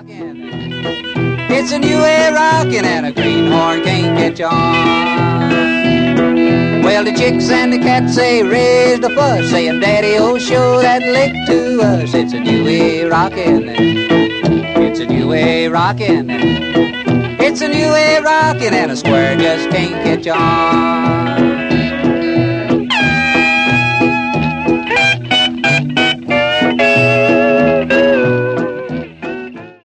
It's a new way rockin' and a greenhorn can't catch on. Well, the chicks and the cats, they raised a fuss, saying, Daddy, oh, show that lick to us. It's a new way rockin', it's a new way rockin', it's a new way rockin', and a square just can't catch on.